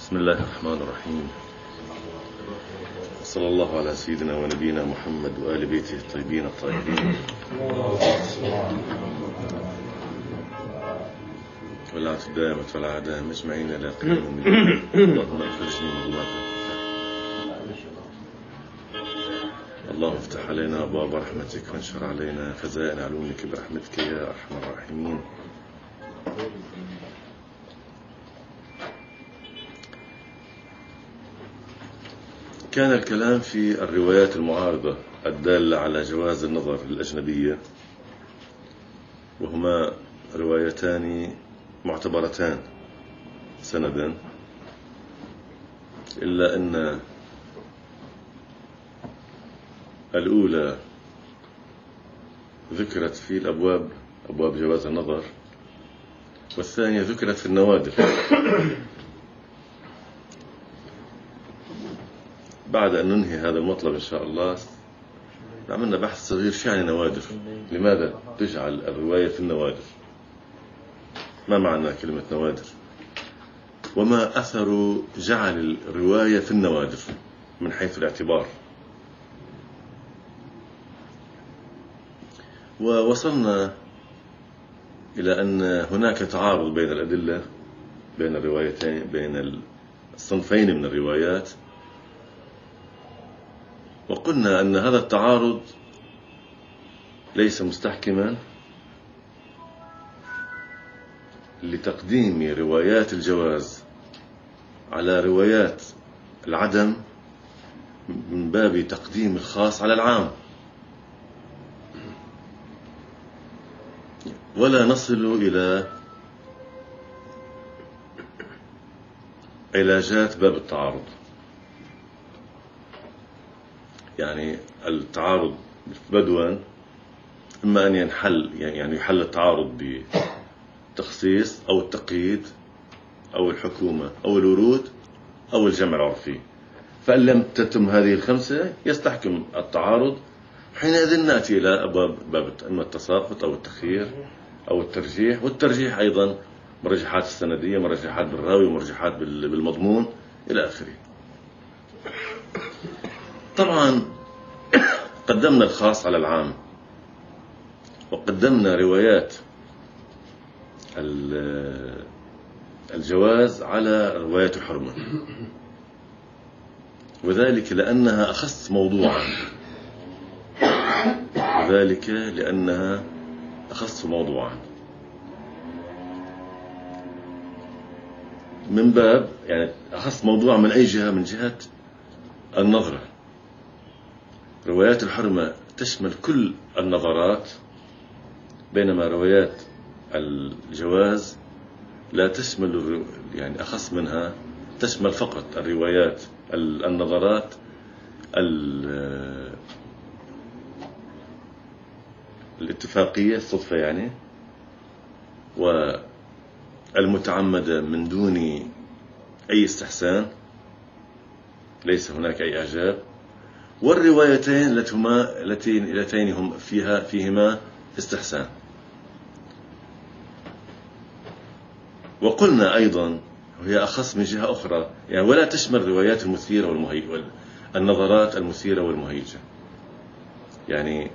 بسم الله الرحمن الرحيم. صلى الله على سيدنا ونبينا محمد وآل بيته الطيبين الطاهرين واللعنة الدائمة والعدام أجمعين إلى قيام اللهم أخرجني من ظلمات اللهم افتح علينا أبواب رحمتك وانشر علينا خزائن علومك برحمتك يا أرحم الراحمين. كان الكلام في الروايات المعارضة الدالة على جواز النظر للأجنبية، وهما روايتان معتبرتان سندا، إلا أن الأولى ذكرت في الأبواب، أبواب جواز النظر، والثانية ذكرت في النوادر. بعد أن ننهي هذا المطلب إن شاء الله عملنا بحث صغير شو يعني نوادر، لماذا تجعل الرواية في النوادر، ما معنى كلمة نوادر، وما أثر جعل الرواية في النوادر من حيث الاعتبار. ووصلنا إلى أن هناك تعارض بين الأدلة، بين الروايتين، بين الصنفين من الروايات، وقلنا أن هذا التعارض ليس مستحكما لتقديم روايات الجواز على روايات العدم من باب تقديم الخاص على العام، ولا نصل إلى علاجات باب التعارض. يعني التعارض بدوا إما أن ينحل، يعني يحل التعارض بتخصيص أو التقييد أو الحكومة أو الورود أو الجمع العرفي، فإن لم تتم هذه الخمسة يستحكم التعارض. حينئذ نأتي إلى باب إما التساقط أو التخيير أو الترجيح، والترجيح أيضا مرجحات السندية، مرجحات بالراوي، ومرجحات بالمضمون إلى آخره. طبعا قدمنا الخاص على العام، وقدمنا روايات الجواز على رواية الحرمة، وذلك لأنها أخص موضوعا، وذلك لأنها أخص موضوعا من باب، يعني أخص موضوع من أي جهة؟ من جهة النظرة. روايات الحرمة تشمل كل النظرات، بينما روايات الجواز لا تشمل، يعني أخص منها، تشمل فقط الروايات النظرات الاتفاقية، الصدفة يعني، والمتعمدة من دون أي استحسان، ليس هناك أي إعجاب، والروايتين اللتين هم فيهما استحسان. وقلنا أيضا وهي أخص من جهة أخرى، يعني ولا تشمل الروايات المثيرة النظرات المثيرة والمهيجة. يعني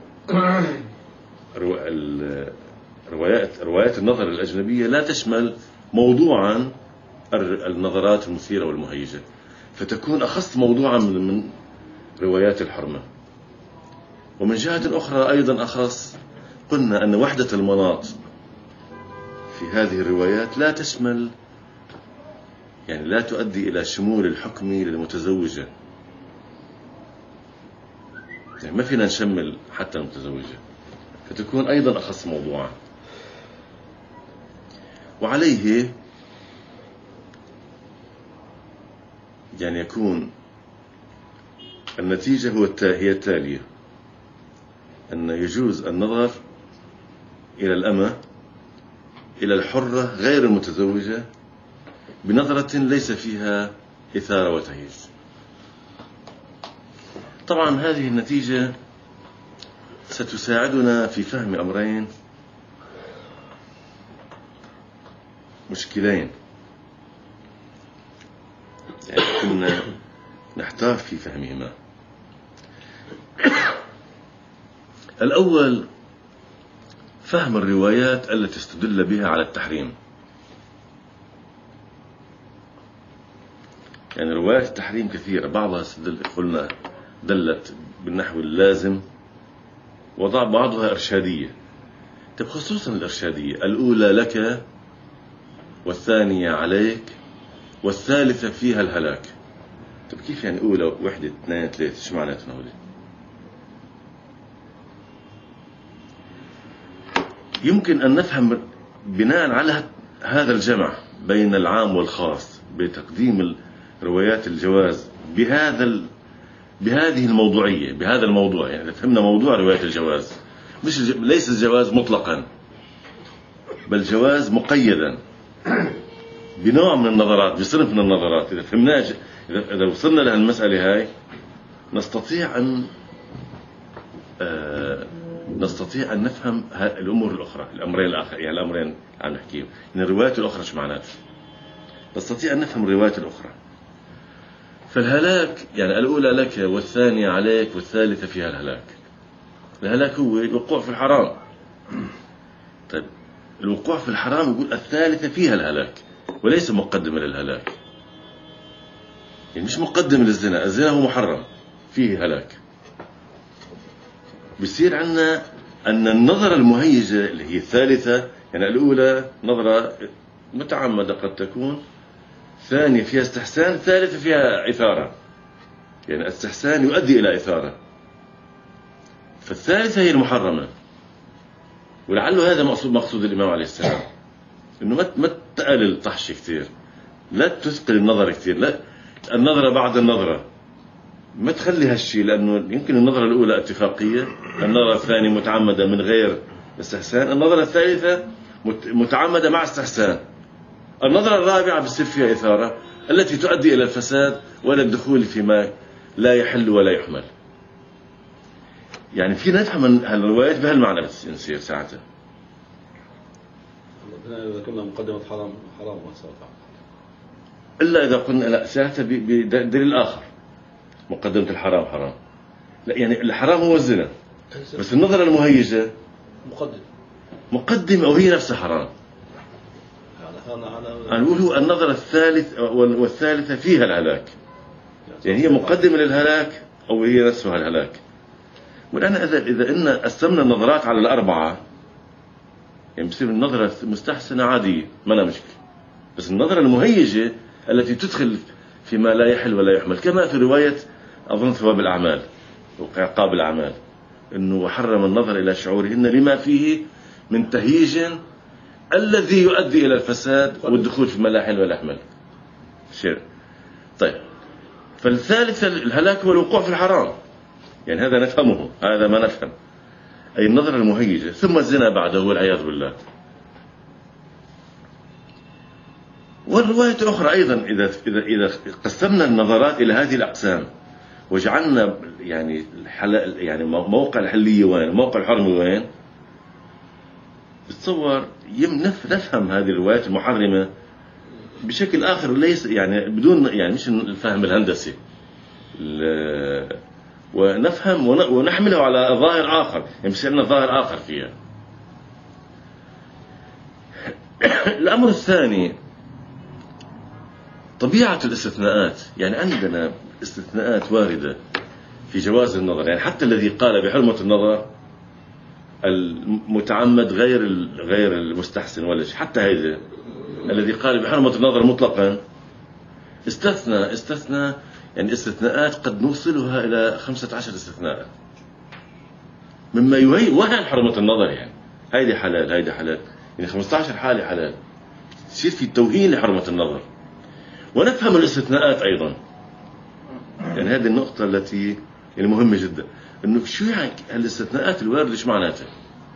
روايات النظر الأجنبية لا تشمل موضوعا النظرات المثيرة والمهيجة، فتكون أخص موضوعا من روايات الحرمة. ومن جهة أخرى أيضا أخص، قلنا أن وحدة المناط في هذه الروايات لا تشمل، يعني لا تؤدي إلى شمول الحكم للمتزوجة، يعني ما فينا نشمل حتى المتزوجة، فتكون أيضا أخص موضوعا. وعليه يعني يكون النتيجة هي التالية: أن يجوز النظر إلى الأمة، إلى الحرة غير المتزوجة، بنظرة ليس فيها إثارة وتهيج. طبعا هذه النتيجة ستساعدنا في فهم أمرين مشكلين. يعني كنا نحتار في فهمهما. الأول فهم الروايات التي استدل بها على التحريم. يعني روايات التحريم كثيرة، بعضها قلنا دلت بالنحو اللازم، بعضها إرشادية. طيب خصوصا الإرشادية، الأولى لك والثانية عليك والثالثة فيها الهلاك. طيب كيف يعني أولى وحدة اثنين ثلاثة، شو معناتها هولي؟ يمكن أن نفهم بناء على هذا الجمع بين العام والخاص بتقديم روايات الجواز بهذه الموضوعية، بهذا الموضوع. يعني فهمنا موضوع رواية الجواز، ليس الجواز مطلقا، بل جواز مقيدا بنوع من النظرات، بصنف من النظرات. إذا فهمناه، إذا وصلنا لهالمسألة هاي، نستطيع أن نفهم الأمور الأخرى، الأمرين الآخر، يعني الأمرين عم نحكيهم، يعني الروايات الأخرى شو معناتها، نستطيع أن نفهم الروايات الأخرى. فالهلاك يعني الأولى لك والثانية عليك والثالثة فيها الهلاك. الهلاك هو الوقوع في الحرام. طيب الوقوع في الحرام يقول الثالثة فيها الهلاك، وليس مقدمة للهلاك. يعني مش مقدم للزنا، الزنا هو محرم فيه هلاك. بيصير عندنا أن النظرة المهيجة اللي هي الثالثة، يعني الأولى نظرة متعمدة قد تكون، ثانية فيها استحسان، ثالثة فيها إثارة، يعني استحسان يؤدي إلى إثارة. فالثالثة هي المحرمة، ولعله هذا مقصود الإمام عليه السلام، إنه ما تقلل الطحش كثير، لا تثقل النظر كثير، لا النظرة بعد النظرة ما تخلي هالشيء، لأنه يمكن النظرة الأولى اتفاقية، النظرة الثانية متعمدة من غير استحسان، النظرة الثالثة متعمدة مع استحسان، النظرة الرابعة بصير فيها إثارة التي تؤدي إلى الفساد وإلى الدخول فيما لا يحل ولا يحمل. يعني فينا نفهم الروايات بهالمعنى، بس نصير ساعتها. إذا كنا مقدمة حرام إلا إذا قلنا لا، ساعتها بدليل آخر، مقدمة الحرام حرام. لا يعني الحرام هو الزنا، بس النظرة المهيجة مقدمة وهي نفسها حرام. أنا أقول هو النظرة الثالث والثالثة فيها الهلاك، يعني هي مقدمة للهلاك أو هي نفسها الهلاك. والآن إذا إن قسمنا النظرات على الأربعة، يعني بصير النظرة مستحسنة عادية ما أنا مشكلة، بس النظرة المهيجة التي تدخل فيما لا يحل ولا يحمل، كما في رواية أظن ثواب الأعمال وعقاب الأعمال، إنه حرم النظر إلى شعورهن لما فيه من تهييج الذي يؤدي إلى الفساد والدخول فيما لا يحل ولا يحمل. طيب، فالثالثة الهلاك هو الوقوع في الحرام، يعني هذا نفهمه، هذا ما نفهم، أي النظرة المهيجة، ثم الزنا بعده والعياذ بالله. والرواية الأخرى أيضا، إذا قسمنا النظرات إلى هذه الأقسام وجعلنا يعني موقع الحلية وين وموقع الحرمة وين، بتصور نفهم هذه الروايات المحرمة بشكل آخر، ليس يعني بدون يعني مش الفهم الهندسي، ونفهم ونحمله على ظاهر آخر، يعني بصير لنا ظاهر آخر فيها. الأمر الثاني طبيعة الاستثناءات، يعني عندنا استثناءات واردة في جواز النظر، يعني حتى الذي قال بحرمة النظر المتعمد غير المستحسن ولا شيء، حتى هذا الذي قال بحرمة النظر مطلقا استثنى يعني استثناءات قد نوصلها إلى 15 استثناء مما يوهن حرمة النظر، يعني هيدي حلال هيدي حلال، يعني 15 حالة حلال، يصير في توهين لحرمة النظر. ونفهم الاستثناءات أيضا، يعني هذه النقطة التي المهمة جدا، إنه شو يعني الاستثناءات الواردة شو معناتها،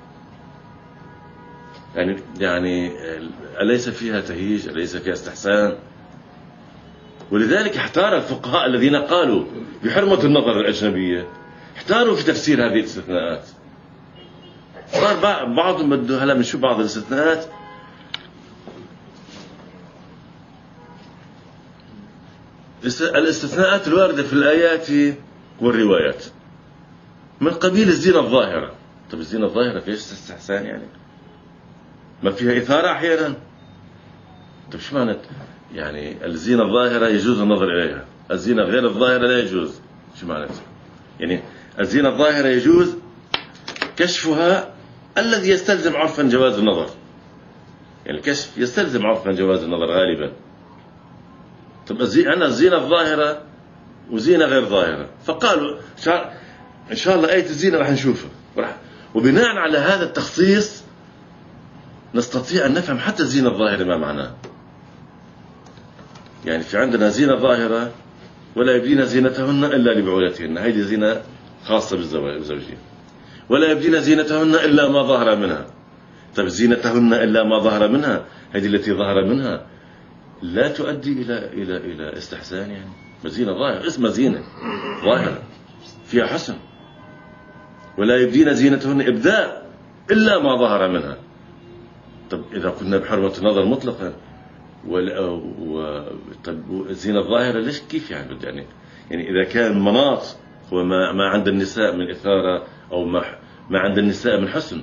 يعني أليس فيها تهيج، أليس فيها استحسان. ولذلك احتار الفقهاء الذين قالوا بحرمة النظر الأجنبية، احتاروا في تفسير هذه الاستثناءات. صار بعضهم بده هلا بنشوف بعض الاستثناءات الاستثناءات الواردة في الآيات والروايات من قبيل الزينة الظاهرة. طب الزينة الظاهرة فيش استحسان يعني؟ ما فيها إثارة أحيانا؟ طب شو معنى يعني الزينة الظاهرة يجوز النظر إليها، الزينة غير الظاهرة لا يجوز؟ شو معنى يعني الزينة الظاهرة يجوز كشفها الذي يستلزم عرفا جواز النظر، يعني الكشف يستلزم عرفا جواز النظر غالبا. طب أنا الزينة الظاهرة وزينة غير ظاهرة، فقالوا إن شاء الله آية الزينة راح نشوفها، وبناء على هذا التخصيص نستطيع أن نفهم حتى الزينة الظاهرة ما معناها. يعني في عندنا زينة ظاهرة ولا يبدين زينتهن إلا لبعولتهن، هذه زينة خاصة بالزوجين. ولا يبدين زينتهن إلا ما ظهر منها. طيب زينتهن إلا ما ظهر منها، هذه التي ظهر منها لا تؤدي إلى استحسان، يعني زينة ظاهرة، اسمها زينة ظاهرة فيها حسن. ولا يبدين زينتهن إبداء إلا ما ظهر منها. طب إذا كنا بحرمة النظر مطلقا طب الزينة الظاهرة ليش كيف يعني إذا كان مناط هو ما عند النساء من إثارة أو ما عند النساء من حسن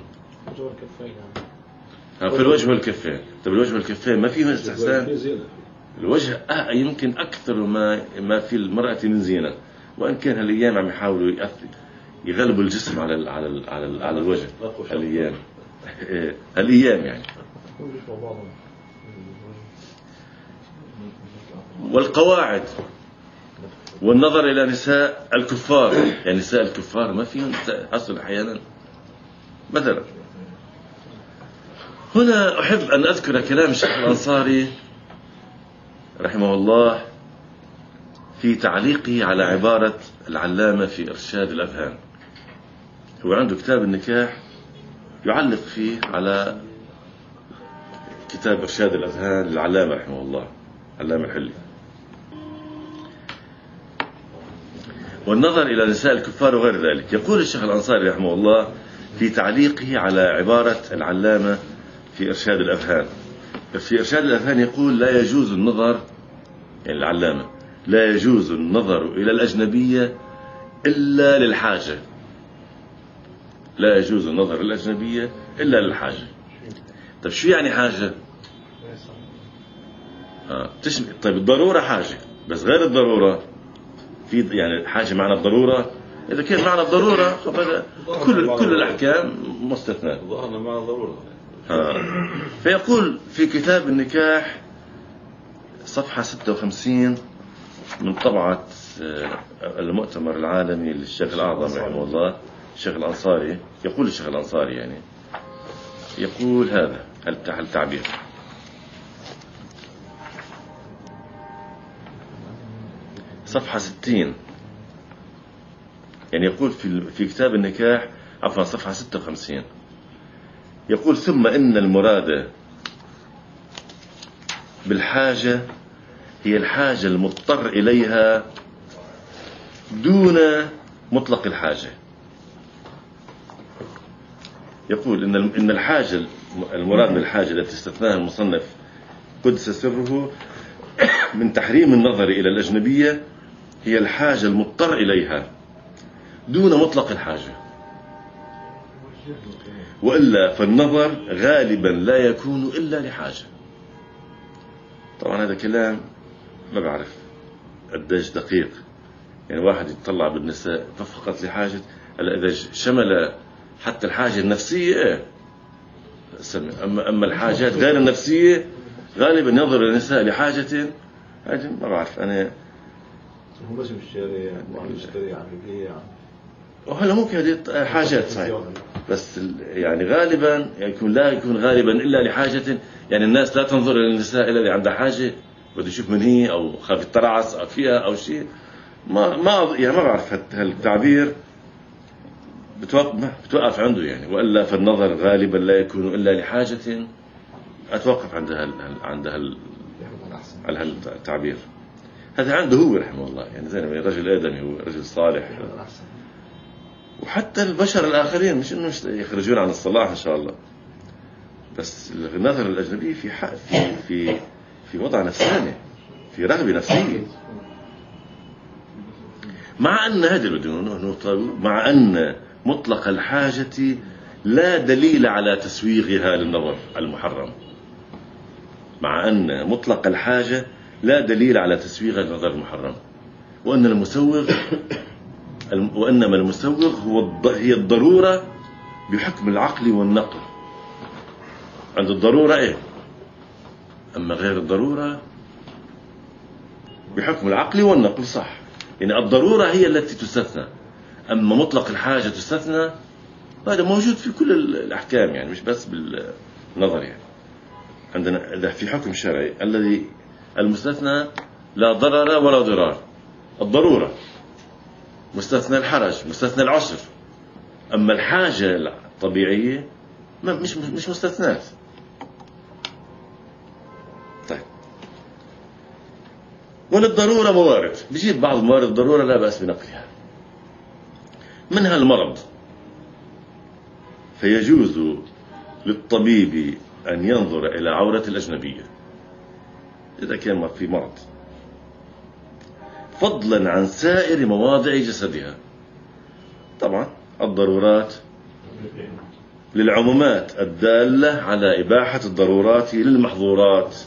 في الوجه والكفين. طب الوجه والكفين ما فيه استحسان؟ الوجه يمكن أكثر ما في المرأة من زينة، وإن كان هالأيام عم يحاولوا يغلبوا الجسم على الوجه الأيام يعني. والقواعد والنظر إلى نساء الكفار، يعني نساء الكفار ما فيهم حصل أحيانا. مثلا هنا أحب أن أذكر كلام الشيخ الأنصاري رحمه الله في تعليقه على عبارة العلامة في إرشاد الأذهان. هو عنده كتاب النكاح يعلق فيه على كتاب إرشاد الأذهان للعلامة رحمه الله، علامة الحلي. والنظر إلى نساء الكفار وغير ذلك. يقول الشيخ الأنصاري رحمه الله في تعليقه على عبارة العلامة في إرشاد الأذهان، في إرشاد الأذهان يقول لا يجوز النظر، يعني العلامة لا يجوز النظر إلى الأجنبية إلا للحاجة. لا يجوز النظر إلى الأجنبية إلا للحاجة. طيب شو يعني حاجة؟ طيب الضرورة حاجة، بس غير الضرورة في يعني حاجة معنى الضرورة. إذا كان معنى الضرورة كل الأحكام مستثنى. ظهرنا معنى الضرورة. فيقول في كتاب النكاح صفحة 56 من طبعة المؤتمر العالمي للشيخ الأعظم رحمه الله الشيخ الأنصاري، يقول الشيخ الأنصاري يعني يقول هذا التعبير: صفحة 60، يعني يقول في كتاب النكاح عفوا صفحة 56، يقول: ثم إن المراد بالحاجة هي الحاجة المضطر إليها دون مطلق الحاجة. يقول إن الحاجة المراد بالحاجة التي استثناها المصنف قدس سره من تحريم النظر إلى الأجنبية هي الحاجة المضطر إليها دون مطلق الحاجة، وإلا فالنظر غالبا لا يكون إلا لحاجة. طبعا هذا كلام ما بعرف قديش دقيق، يعني واحد يتطلع بالنساء فقط لحاجة. إذا شمل حتى الحاجة النفسية أما الحاجات غير النفسية غالبا ينظر النساء لحاجة. هذا ما بعرف أنا. هو بس بالشارع واحد يشتري عم يبيع، وهلا ممكن هذه حاجات صحيح، بس يعني غالبا لا يكون غالبا إلا لحاجة. يعني الناس لا تنظر إلى النساء إلا اللي عندها حاجة، بده يشوف من هي أو خاف يترعص أو فيها أو شيء. ما بعرف هالتعبير بتوقف عنده يعني. وإلا فالنظر غالبا لا يكون إلا لحاجة. أتوقف عند التعبير هذا عنده هو رحمه الله، يعني زي ما رجل آدمي، هو رجل صالح. وحتى البشر الآخرين مش إنه يخرجون عن الصلاح إن شاء الله، بس النظر الأجنبي في وضع نفساني، في رغبة نفسية. مع أن هذا مع أن مطلق الحاجة لا دليل على تسويغها للنظر المحرم، مع أن مطلق الحاجة لا دليل على تسويغ النظر المحرم، وأن وإنما المسوغ هي الضرورة بحكم العقل والنقل. عند الضرورة إيه، أما غير الضرورة بحكم العقل والنقل. صح، يعني الضرورة هي التي تستثنى، أما مطلق الحاجة تستثنى. هذا موجود في كل الأحكام، يعني مش بس بالنظر. يعني عندنا إذا في حكم شرعي الذي المستثنى لا ضرر ولا ضرار، الضرورة، مستثنى الحرج، مستثنى العسر. أما الحاجة الطبيعية مش مستثنات. طيب، وللضرورة موارد، بيجيب بعض موارد الضرورة لا بأس بنقلها، منها المرض، فيجوز للطبيب أن ينظر إلى عورة الأجنبية إذا كان في مرض، فضلا عن سائر مواضع جسدها. طبعا الضرورات للعمومات الدالة على إباحة الضرورات للمحظورات،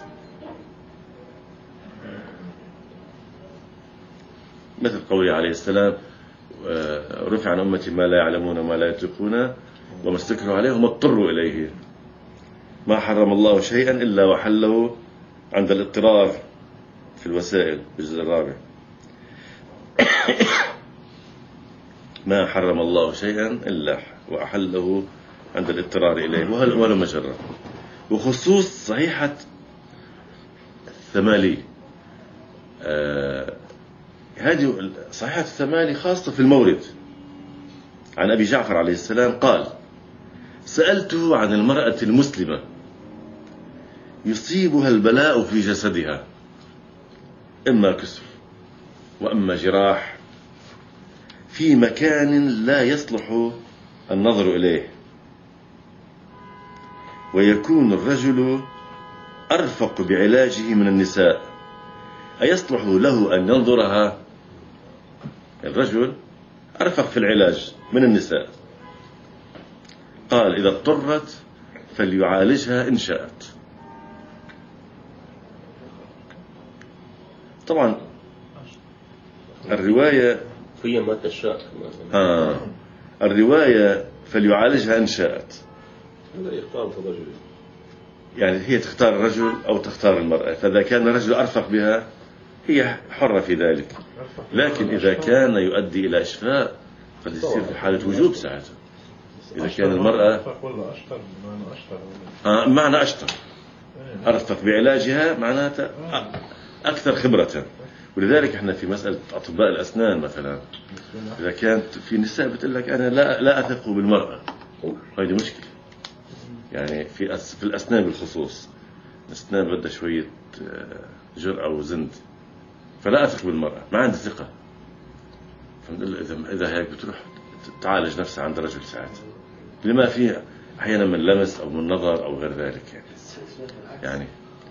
مثل قوله عليه السلام: رفع عن أمتي ما لا يعلمون وما لا يطيقون وما استكروا عليه وما اضطروا إليه. ما حرم الله شيئا إلا وحله عند الاضطرار في الوسائل، الجزء الرابع. ما حرم الله شيئا إلا وأحله عند الاضطرار إليه ولا مجرة. وخصوص صحيحة الثمالي، هذه صحيحة الثمالي خاصة في المورد. عن أبي جعفر عليه السلام قال: سألته عن المرأة المسلمة يصيبها البلاء في جسدها، إما كسر وإما جراح، في مكان لا يصلح النظر إليه، ويكون الرجل أرفق بعلاجه من النساء، أيصلح له أن ينظرها؟ الرجل أرفق في العلاج من النساء. قال: إذا اضطرت فليعالجها إن شاءت. طبعا الرواية هي ما تشاء. الرواية فليعالجها إن شاءت، هذا يختار الرجل، يعني هي تختار الرجل أو تختار المرأة. فإذا كان الرجل أرفق بها هي حرة في ذلك، لكن إذا كان يؤدي إلى إشفاء فليصير في حالة وجوب ساعتها. إذا كان المرأة معنى أشطر، أرفق بعلاجها معناتها أكثر خبرة. ولذلك احنا في مسألة أطباء الأسنان مثلا، إذا كانت في نساء بتقول لك أنا لا أثق بالمرأة، هذه مشكلة. يعني في الأسنان بالخصوص، الأسنان بدها شوية جرأة وزند، فلا أثق بالمرأة، ما عندي ثقة. إذا هيك بتروح تعالج نفسها عند رجل ساعتها، لما فيه أحيانا من لمس أو من نظر أو غير ذلك. يعني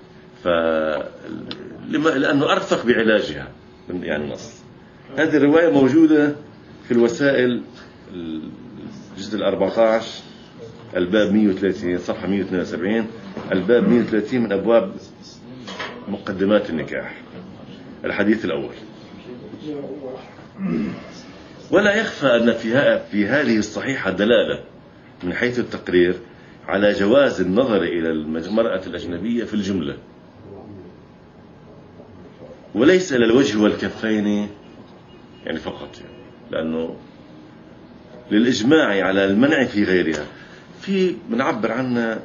لأنه أرفق بعلاجها يعني النص. هذه الرواية موجودة في الوسائل الجزء 14 الباب 130 صفحة 172، الباب 130 من أبواب مقدمات النكاح، الحديث الأول. ولا يخفى أن في هذه الصحيحة دلالة من حيث التقرير على جواز النظر إلى المرأة الأجنبية في الجملة، وليس إلى الوجه والكفين يعني فقط، لأنه للإجماع على المنع في غيرها. في بنعبر عنها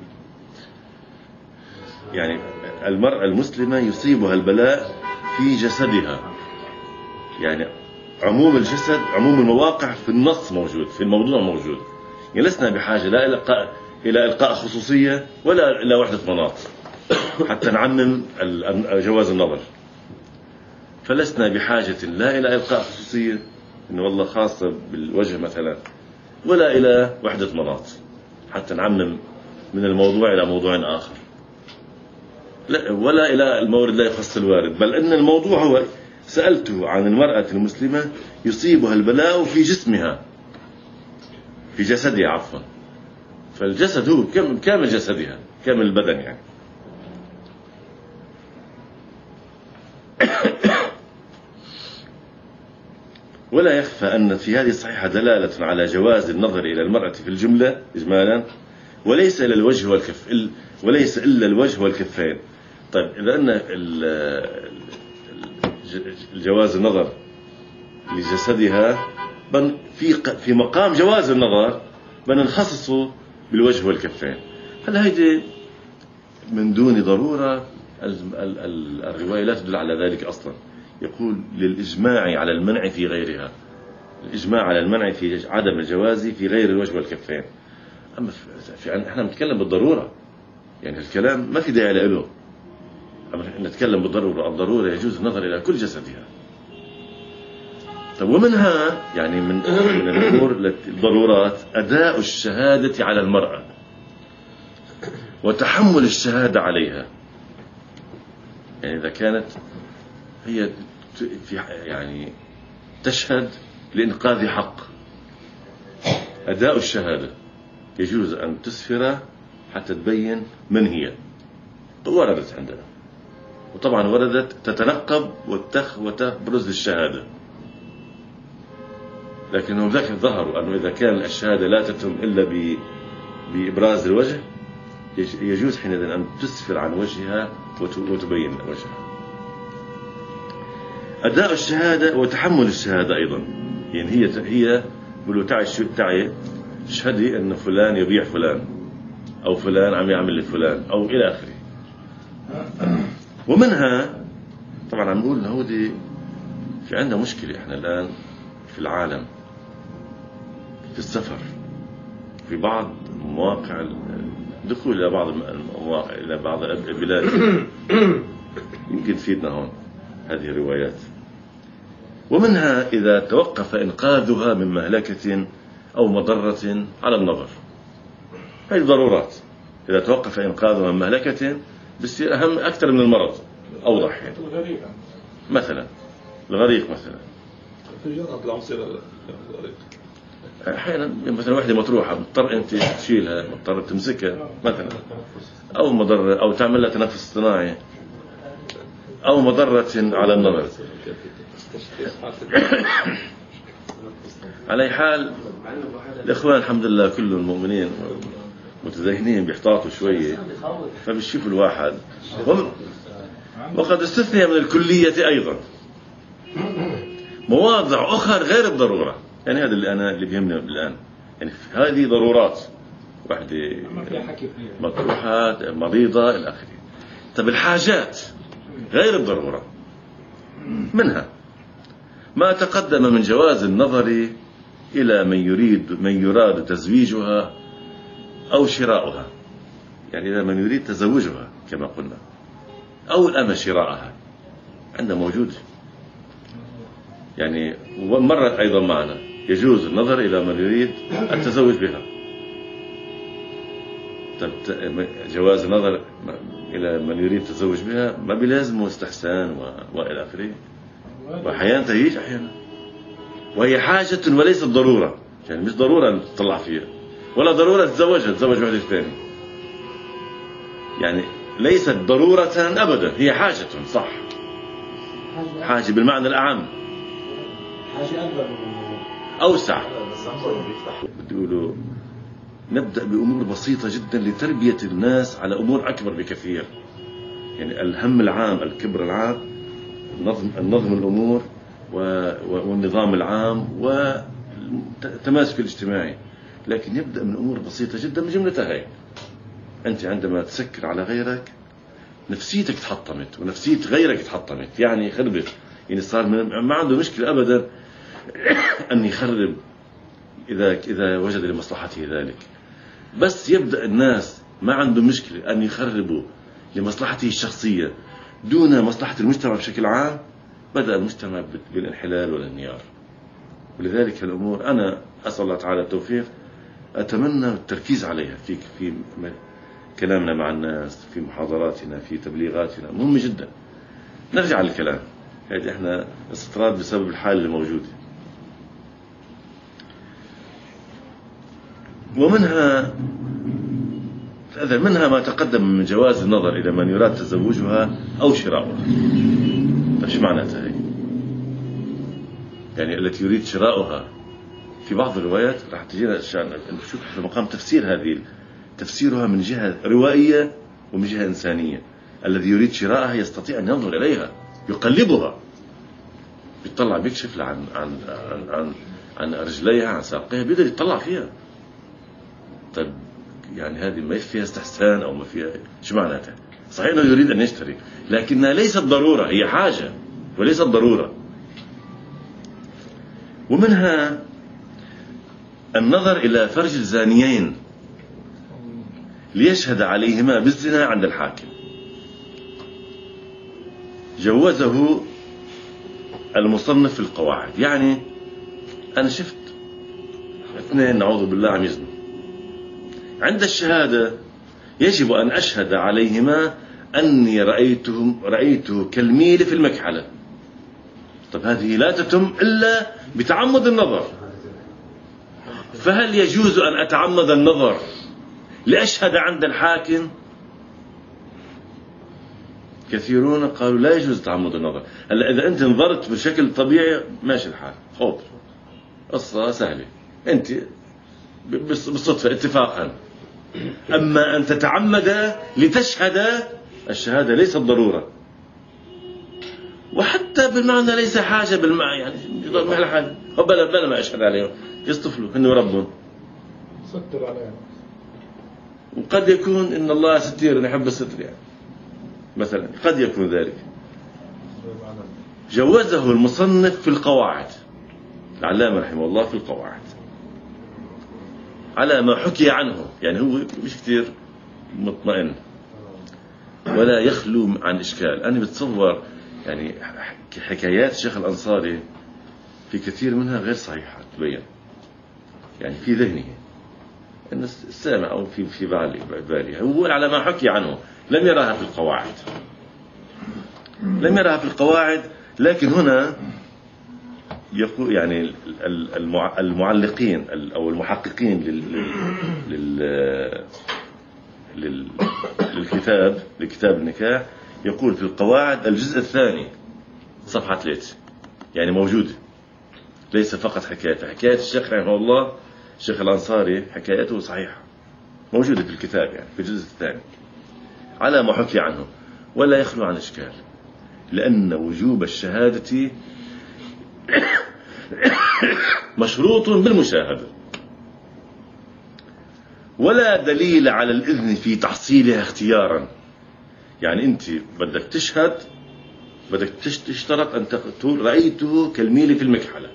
يعني المرأة المسلمة يصيبها البلاء في جسدها، يعني عموم الجسد، عموم المواقع في النص موجود، في الموضوع موجود. يعني لسنا بحاجة لا إلى إلقاء خصوصية ولا إلى وحدة مناط حتى نعمم جواز النظر. فلسنا بحاجة لا إلى إلقاء خصوصية إنه والله خاصة بالوجه مثلا، ولا إلى وحدة مناط حتى نعمم من الموضوع إلى موضوع آخر، لا، ولا إلى المورد لا يخص الوارد، بل إن الموضوع هو سألته عن المرأة المسلمة يصيبها البلاء في جسمها، في جسدها عفوا، فالجسد هو كامل جسدها، كامل البدن يعني. ولا يخفى أن في هذه الصحيحة دلالة على جواز النظر إلى المرأة في الجملة إجمالا، وليس إلا الوجه والكف، وليس إلا الوجه والكفين. طيب إذا أن الجواز النظر لجسدها في مقام جواز النظر بنخصصه بالوجه والكفين. هل هيدي من دون ضرورة؟ الرواية لا تدل على ذلك أصلا. يقول للإجماع على المنع في غيرها، الإجماع على المنع في عدم الجواز في غير الوجه والكفين. أما احنا بنتكلم بالضرورة، يعني الكلام ما في داعي له. أما نتكلم بالضرورة، الضرورة يجوز النظر إلى كل جسدها. طب ومنها يعني من الأمور الضرورات أداء الشهادة على المرأة وتحمل الشهادة عليها. يعني إذا كانت هي يعني تشهد لإنقاذ حق، أداء الشهادة يجوز أن تسفر حتى تبين من هي. وردت عندنا، وطبعا وردت تتنقب وتبرز للشهادة، لكنهم ذاك ظهروا أنه إذا كان الشهادة لا تتم إلا بإبراز الوجه يجوز حينئذ أن تسفر عن وجهها وتبين وجهها. أداء الشهادة وتحمل الشهادة أيضا، يعني هي بيقولوا تعي اشهدي أن فلان يبيع فلان، أو فلان عم يعمل لفلان، أو إلى آخره. ومنها طبعا عم نقول إنه دي في عندنا مشكلة إحنا الآن في العالم، في السفر، في بعض مواقع الدخول إلى بعض المواقع، إلى بعض البلاد يمكن تفيدنا هون هذه الروايات. ومنها إذا توقف إنقاذها من مهلكة أو مضرة على النظر. هذه ضرورات، إذا توقف إنقاذها من مهلكة بصير أهم أكثر من المرض، أوضح يعني. مثلا الغريق مثلا، أحيانا مثلا واحدة مطروحة مضطر أنت تشيلها، مضطر تمسكها مثلا، أو مضرة، أو تعمل لها تنفس اصطناعي، أو مضرة على النظر. على أي حال الإخوان الحمد لله كل المؤمنين متدينين بيحتاطوا شوية، فبيشوفوا الواحد. وقد استثني من الكلية أيضا مواضع أخرى غير الضرورة. يعني هذا اللي بيهمنا الآن، يعني هذه ضرورات، واحدة مطروحات، مريضة إلى آخره. طب الحاجات غير الضرورة، منها ما تقدم من جواز النظر إلى من يراد تزويجها أو شراؤها، يعني إلى من يريد تزوجها كما قلنا، أو الأمة شراءها، عندنا موجود. يعني ومرت أيضا معنا يجوز النظر إلى من يريد التزوج بها. جواز النظر إلى من يريد التزوج بها ما بلازمه استحسان وإلى آخره، وأحيانا تهيج أحيانا، وهي حاجة وليست ضرورة. يعني مش ضرورة تطلع فيها، ولا ضرورة تتزوج واحدة ثانية. يعني ليست ضرورة أبدا، هي حاجة صح، حاجة بالمعنى الأعم، حاجة أكبر أوسع. بتقولوا نبدأ بأمور بسيطة جدا لتربية الناس على أمور أكبر بكثير. يعني الهم العام، الكبر العام، النظم الأمور والنظام العام والتماسك الاجتماعي، لكن يبدأ من أمور بسيطة جدا من جملتها هي. أنت عندما تسكر على غيرك نفسيتك تحطمت ونفسية غيرك تحطمت، يعني خربت. يعني صار ما عنده مشكلة أبدا أن يخرب إذا وجد لمصلحته ذلك، بس يبدأ الناس ما عنده مشكلة أن يخربوا لمصلحته الشخصية دون مصلحة المجتمع بشكل عام، بدأ المجتمع بالانحلال والانهيار. ولذلك الأمور أنا أسأل الله تعالى التوفيق، أتمنى التركيز عليها في كلامنا مع الناس، في محاضراتنا، في تبليغاتنا، مهم جدا. نرجع للكلام. هذه احنا استطراد بسبب الحالة الموجودة. منها ما تقدم من جواز النظر إلى من يراد تزوجها أو شراؤها. طيب شو معناتها هي؟ يعني التي يريد شراؤها في بعض الروايات راح تجينا نشوف في مقام تفسير هذه، تفسيرها من جهة روائية ومن جهة إنسانية. الذي يريد شراءها يستطيع أن ينظر إليها، يقلبها، يطلع، بيكشف عن رجليها، عن ساقيها، بيقدر يطلع فيها. طيب يعني هذه ما فيها استحسان أو ما فيها، شو معناتها؟ صحيح أنه يريد أن يشتري، لكنها ليست ضرورة، هي حاجة وليست ضرورة. ومنها النظر إلى فرج الزانيين ليشهد عليهما بالزنا عند الحاكم. جوزه المصنف في القواعد. يعني أنا شفت اثنين نعوذ بالله عم يزنوا، عند الشهادة يجب أن أشهد عليهما أني رأيته كالميل في المكحلة. طب هذه لا تتم إلا بتعمد النظر. فهل يجوز أن أتعمد النظر لأشهد عند الحاكم؟ كثيرون قالوا لا يجوز تعمد النظر. هلا إذا أنت نظرت بشكل طبيعي ماشي الحال، خذ قصة سهلة، أنت بالصدفة اتفاقا. أما أن تتعمد لتشهد، الشهادة ليست ضرورة، وحتى بالمعنى ليس حاجة بالمعنى، يعني يضل محل حاجة، بلا ما أشهد عليهم يصطفلوا إنه ربهم ستر عليهم. وقد يكون إن الله ستير يحب الستر، يعني مثلا قد يكون ذلك. جوزه المصنف في القواعد، العلامة رحمه الله في القواعد، على ما حكي عنه. يعني هو مش كتير مطمئن ولا يخلو عن إشكال. أنا بتصور يعني حكايات الشيخ الأنصاري في كثير منها غير صحيحة تبين، يعني في ذهنه إن السامع أو في بالي هو على ما حكي عنه، لم يراها في القواعد، لم يراها في القواعد. لكن هنا يقول يعني المعلقين أو المحققين لكتاب النكاح يقول في القواعد الجزء الثاني صفحة 3، يعني موجودة، ليس فقط حكاية الشيخ رحمه الله الشيخ الأنصاري، حكايته صحيحة موجودة في الكتاب، يعني في الجزء الثاني على ما حكي عنه، ولا يخلو عن إشكال، لأن وجوب الشهادة مشروط بالمشاهدة، ولا دليل على الإذن في تحصيلها اختيارا. يعني أنت بدك تشهد، بدك تشترط أن تقول رأيته كالميل في المكحلة،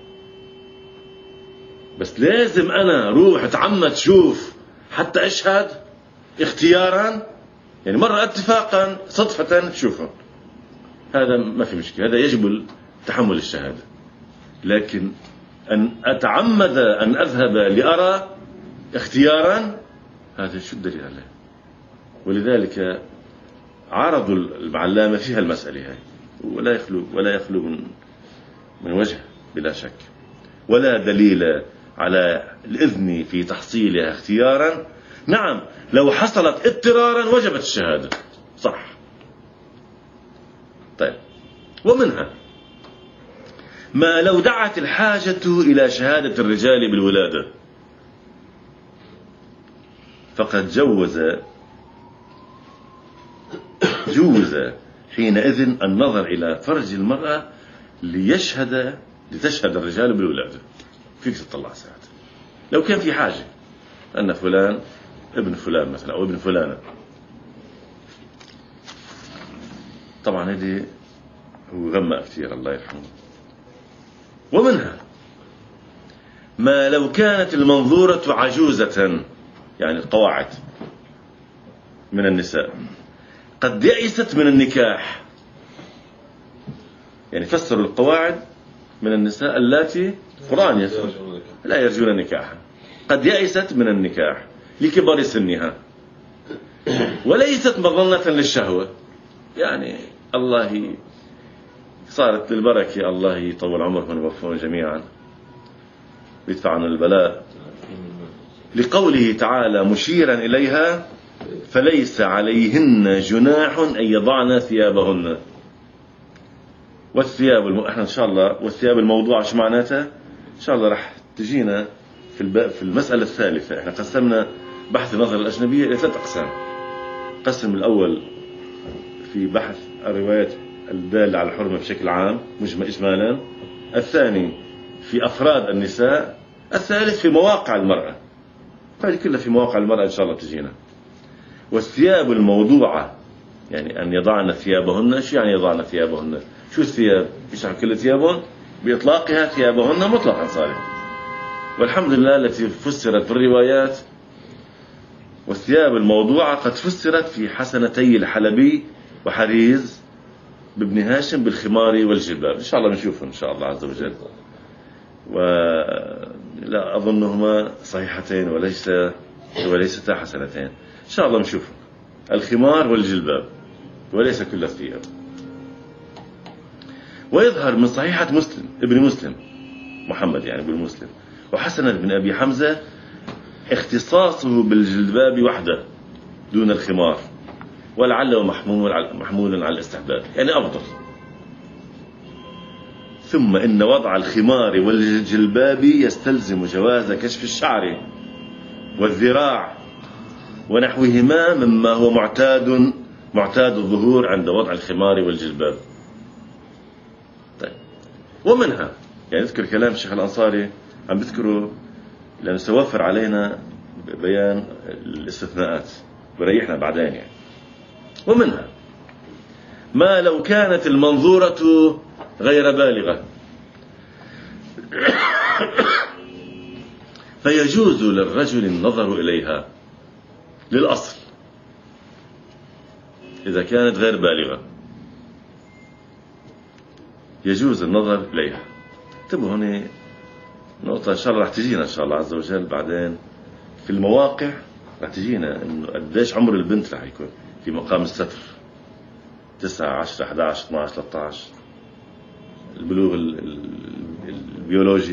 بس لازم أنا روح أتعمد شوف حتى أشهد اختيارا؟ يعني مرة اتفاقا صدفة تشوفه، هذا ما في مشكلة، هذا يجب تحمل الشهادة. لكن أن أتعمد أن أذهب لأرى اختيارا، هذا شو الدليل عليه؟ ولذلك عارضوا العلامة فيها المسألة هاي، ولا يخلو من وجه بلا شك. ولا دليل على الإذن في تحصيلها اختيارا. نعم لو حصلت اضطرارا وجبت الشهادة، صح. طيب، ومنها ما لو دعت الحاجة إلى شهادة الرجال بالولادة، فقد جوز حينئذ النظر إلى فرج المرأة لتشهد الرجال بالولادة. فيك تطلع ساعات لو كان في حاجة أن فلان ابن فلان مثلا أو ابن فلانة. طبعا هذه هو غمى كثير الله يرحمه. ومنها ما لو كانت المنظورة عجوزة، يعني القواعد من النساء قد يئست من النكاح، يعني فسروا القواعد من النساء اللاتي قرآن لا يرجون نكاحا، قد يئست من النكاح لكبر سنها وليست مظنة للشهوة، يعني الله صارت للبركة، الله يطول عمرهم ويوفقهم جميعا ويدفع عنا البلاء. لقوله تعالى مشيرا إليها فليس عليهن جناح أن يضعن ثيابهن. والثياب احنا إن شاء الله، والثياب الموضوعة شو معناتها؟ إن شاء الله رح تجينا في المسألة الثالثة. احنا قسمنا بحث النظر الأجنبية إلى 3 أقسام. القسم الأول في بحث الروايات الدالة على الحرمة بشكل عام إجمالا. الثاني في أفراد النساء. الثالث في مواقع المرأة. هذه كلها في مواقع المرأة إن شاء الله تجينا. والثياب الموضوعة يعني أن يضعن ثيابهن. شو يعني يضعن ثيابهن؟ شو الثياب؟ إيش عن كل ثيابهن؟ بإطلاقها ثيابهن مطلقا صارت. والحمد لله التي فسرت في الروايات. والثياب الموضوعة قد فسرت في حسنتي الحلبي وحريز بابن هاشم بالخمار والجلباب. إن شاء الله بنشوفهم إن شاء الله عز وجل. ولا أظنهما صحيحتين وليستا حسنتين. إن شاء الله بنشوفهم. الخمار والجلباب وليس كل الثياب. ويظهر من صحيحة مسلم ابن مسلم محمد يعني ابن مسلم وحسن بن أبي حمزة اختصاصه بالجلباب وحده دون الخمار، ولعله محمول على الاستحباب يعني أفضل. ثم إن وضع الخمار والجلباب يستلزم جواز كشف الشعر والذراع ونحوهما مما هو معتاد الظهور عند وضع الخمار والجلباب. طيب. ومنها يعني اذكر كلام الشيخ الأنصاري عم بذكره لأنه سيوفر علينا بيان الاستثناءات وريحنا بعدين يعني. ومنها ما لو كانت المنظورة غير بالغة فيجوز للرجل النظر إليها للأصل إذا كانت غير بالغة يجوز النظر إليها. انتبهوا هنا نقطة إن شاء الله رح تجينا إن شاء الله عز وجل بعدين في المواقع. رح تجينا إنه قديش عمر البنت رح يكون في مقام الستر 9 10 11 12 13 البلوغ البيولوجي.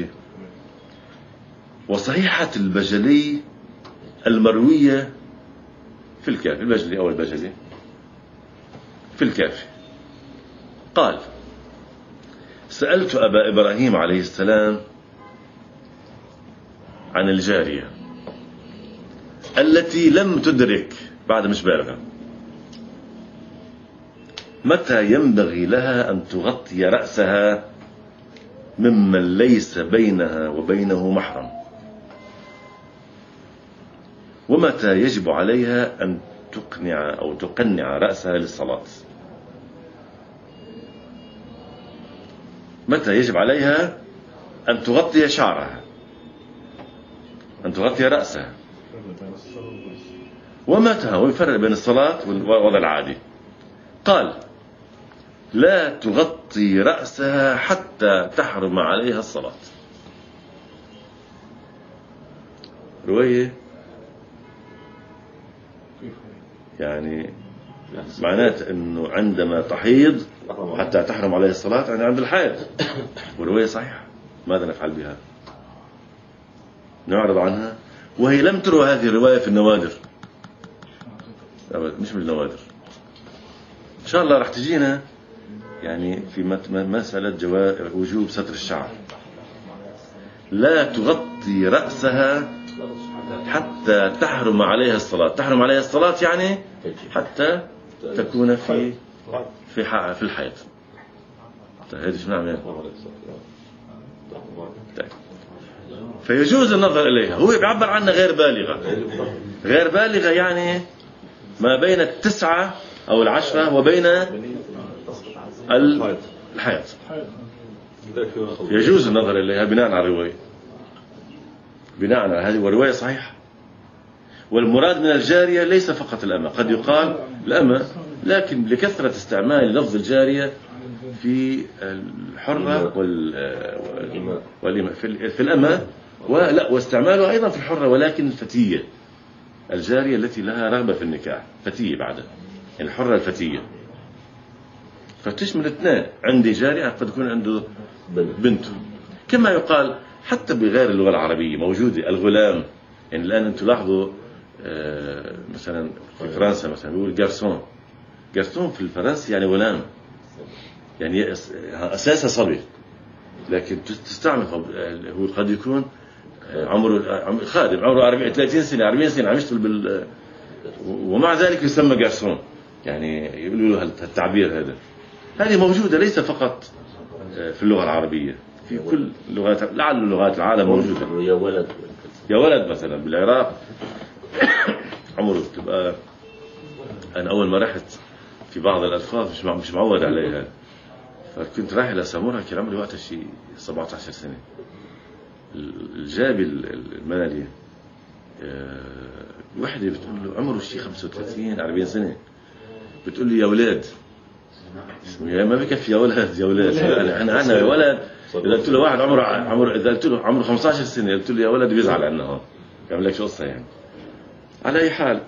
وصحيحة البجلي المروية في الكافي. البجلي أو البجلي في الكافي قال سألت أبا إبراهيم عليه السلام عن الجارية التي لم تدرك بعد مش بالغة متى ينبغي لها أن تغطي رأسها ممن ليس بينها وبينه محرم، ومتى يجب عليها أن تقنع رأسها للصلاة. متى يجب عليها أن تغطي شعرها، أن تغطي رأسها، ومتى هو يفرق بين الصلاة والوضع العادي. قال لا تغطي رأسها حتى تحرم عليها الصلاة. رواية يعني معناته أنه عندما تحيض حتى تحرم عليها الصلاة يعني عند الحيض. ورواية صحيحة. ماذا نفعل بها؟ نعرض عنها. وهي لم تروى هذه الرواية في النوادر، مش من النوادر. إن شاء الله رح تجينا يعني في مسألة وجوب ستر الشعر. لا تغطي رأسها حتى تحرم عليها الصلاة. تحرم عليها الصلاة يعني حتى تكون في الحيض. هذه شو نعمل؟ فيجوز النظر إليها. هو بيعبر عنها غير بالغة. غير بالغة يعني ما بين 9 أو 10 وبين الحيض. يجوز النظر إليها بناء على الرواية، بناء على هذه والرواية صحيحة. والمراد من الجارية ليس فقط الأمة، قد يقال الأمة، لكن لكثرة استعمال لفظ الجارية في الحرة والإمة في الأمة واستعماله أيضا في الحرة، ولكن الفتية الجارية التي لها رغبة في النكاح فتية بعدها، يعني الحرة الفتية. فتشمل اثنين، عندي جارية قد يكون عنده بنته. كما يقال حتى بغير اللغة العربية موجودة الغلام. يعني الآن أنتم لاحظوا مثلا في فرنسا مثلا بيقول جارسون. جارسون في الفرنسي يعني غلام، يعني أساسا صبي، لكن تستعمل هو قد يكون عمره خادم عمره 30 سنة 40 سنة عم يشتغل ومع ذلك يسمى جارسون. يعني يقولوا له التعبير هذا. هذه موجودة ليس فقط في اللغة العربية، في كل اللغات، لعل لغات العالم موجودة. يا ولد مثلا بالعراق عمره تبقى. أنا أول ما رحت في بعض الألفاظ مش معود عليها، فكنت رايح إلى سامورا كان عمري وقتها شيء 17 سنة. الجابي المالي وحدة بتقول له عمره شيء 35 40 سنة، بتقول لي يا ولاد. ما بكفي يا ولد يا ولاد. أنا يا ولد. إذا قلت له واحد إذا قلت له عمره 15 سنة قلت له يا ولد بيزعل عنه، يعمل لك شو قصة يعني. على أي حال،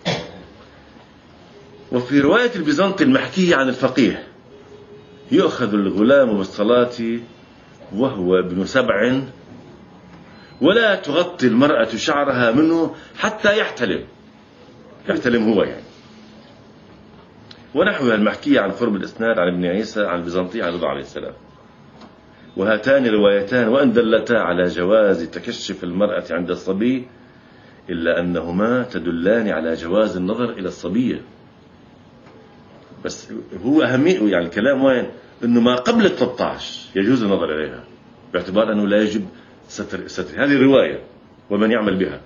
وفي رواية البيزنطي المحكية عن الفقيه يؤخذ الغلام بالصلاة وهو ابن 7 ولا تغطي المرأة شعرها منه حتى يحتلم هو يعني. ونحوها المحكية عن قرب الإسناد عن ابن عيسى عن البيزنطي عن رضا عليه السلام. وهاتان الروايتان وأن دلتا على جواز تكشف المرأة عند الصبي، إلا أنهما تدلان على جواز النظر إلى الصبية. بس هو أهمية يعني الكلام وين؟ إنه ما قبل 13 يجوز النظر إليها، باعتبار أنه لا يجب ستر. هذه الرواية ومن يعمل بها.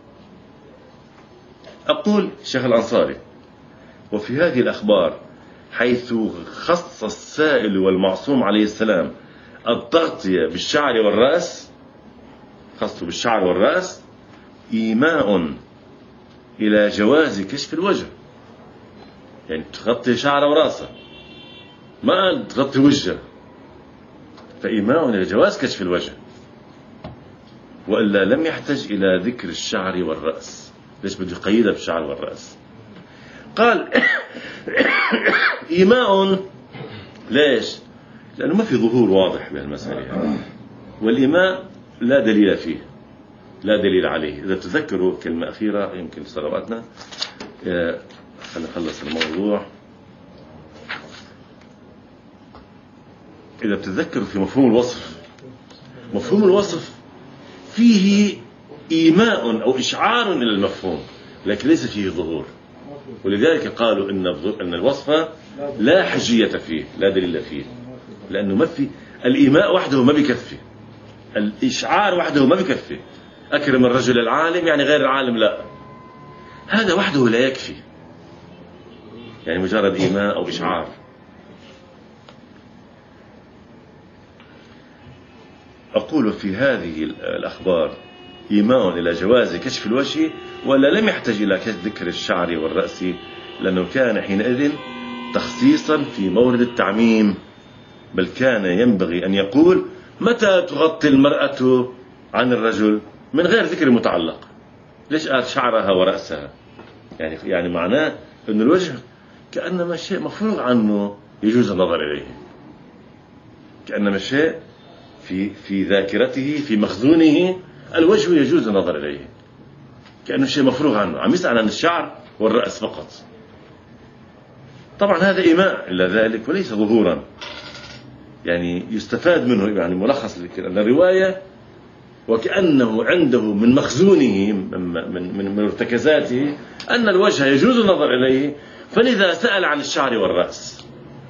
أقول شيخ الأنصاري: وفي هذه الأخبار حيث خص السائل والمعصوم عليه السلام التغطية بالشعر والرأس، خصه بالشعر والرأس، إيماء إلى جواز كشف الوجه. يعني تغطي شعره ورأسه، ما قال تغطي وجهه، فإيماء إلى جواز كشف الوجه، وإلا لم يحتج إلى ذكر الشعر والرأس. ليش بده يقيدها بالشعر والرأس؟ قال إيماء. ليش؟ لأنه ما في ظهور واضح بهالمسألة، والإيماء لا دليل فيه، لا دليل عليه. إذا تذكروا كلمة أخيرة يمكن صلواتنا، خلينا نخلص الموضوع. إذا بتتذكروا في مفهوم الوصف، مفهوم الوصف فيه إيماء أو إشعار إلى المفهوم، لكن ليس فيه ظهور. ولذلك قالوا إن الوصف لا حجية فيه، لا دليل فيه، لأنه ما في. الإيماء وحده ما بكفي، الإشعار وحده ما بكفي. أكرم الرجل العالم يعني غير العالم لا، هذا وحده لا يكفي، يعني مجرد إيماء أو إشعار. أقول في هذه الأخبار إيماء إلى جواز كشف الوجه، ولا لم يحتج إلى ذكر الشعر والرأس، لأنه كان حينئذ تخصيصا في مورد التعميم، بل كان ينبغي أن يقول متى تغطي المرأة عن الرجل من غير ذكر متعلق. ليش قال شعرها ورأسها؟ يعني معناه أن الوجه كأنما شيء مفروغ عنه يجوز النظر إليه، كأنما شيء في ذاكرته في مخزونه الوجه يجوز النظر إليه، كأنه شيء مفروغ عنه. عم يسأل عن الشعر والرأس فقط. طبعا هذا إيماء إلى ذلك وليس ظهورا. يعني يستفاد منه، يعني ملخص أن الرواية وكأنه عنده من مخزونه من ارتكازاته أن الوجه يجوز النظر إليه، فلذا سأل عن الشعر والرأس.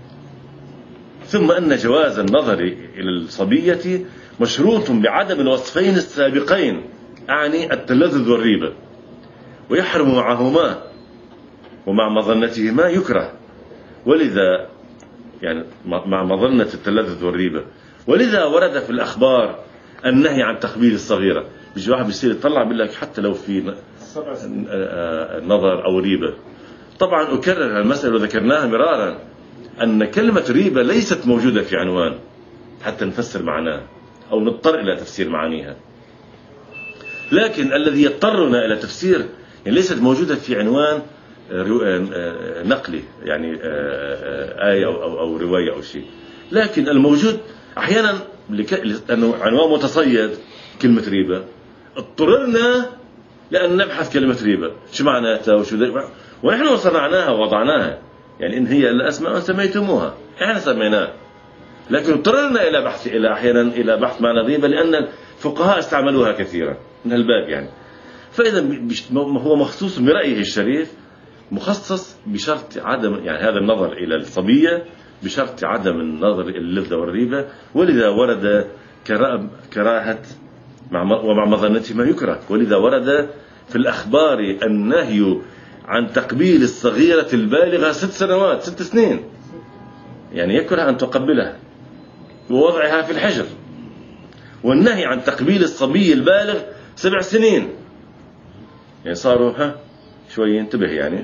ثم أن جواز النظر إلى الصبية مشروط بعدم الوصفين السابقين، أعني التلذذ والريبة، ويحرم معهما ومع مظنتهما يكره، ولذا يعني مع مظنة التلذذ والريبة، ولذا ورد في الأخبار النهي عن تقبيل الصغيرة. بيجي واحد بيصير يطلع بيقول لك حتى لو في نظر أو ريبة. طبعا أكرر المسألة وذكرناها مرارا أن كلمة ريبة ليست موجودة في عنوان حتى نفسر معناها أو نضطر إلى تفسير معانيها، لكن الذي يضطرنا إلى تفسير يعني ليست موجودة في عنوان نقلي، يعني آية أو رواية أو شيء. لكن الموجود أحيانا لأنه عنوان متصيد كلمة ريبة، اضطررنا لأن نبحث كلمة ريبة شو معناتها وشو ونحن صنعناها ووضعناها، يعني إن هي الأسماء سميتموها إحنا سميناها، لكن اضطررنا أحيانا إلى بحث معنى الريبة لأن الفقهاء استعملوها كثيرا من الباب يعني. فإذا هو مخصوص برأيه الشريف، مخصص بشرط عدم يعني هذا النظر إلى الصبية، بشرط عدم النظر إلى اللذة والريبة. ولذا ورد كراهة ومع مظنته ما يكره، ولذا ورد في الأخبار النهي عن تقبيل الصغيرة البالغة 6 سنوات 6 سنين، يعني يكره أن تقبلها ووضعها في الحجر، والنهي عن تقبيل الصبي البالغ 7 سنين، يعني صاروا شوي ينتبه يعني.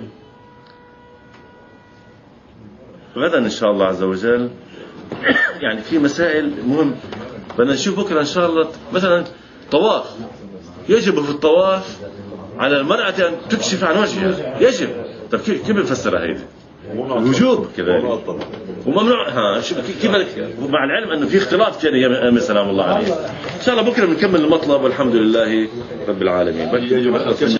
غدا إن شاء الله عز وجل يعني في مسائل مهم بدنا نشوف بكرة إن شاء الله. مثلا طواف، يجب في الطواف على المرأة أن تكشف عن وجهها، يجب. طب كيف بنفسرها هيدي؟ الوجوب كذلك وممنوع. كيف مع العلم أنه في اختلاط كان يا سلام الله عليه. إن شاء الله بكرة بنكمل المطلب والحمد لله رب العالمين.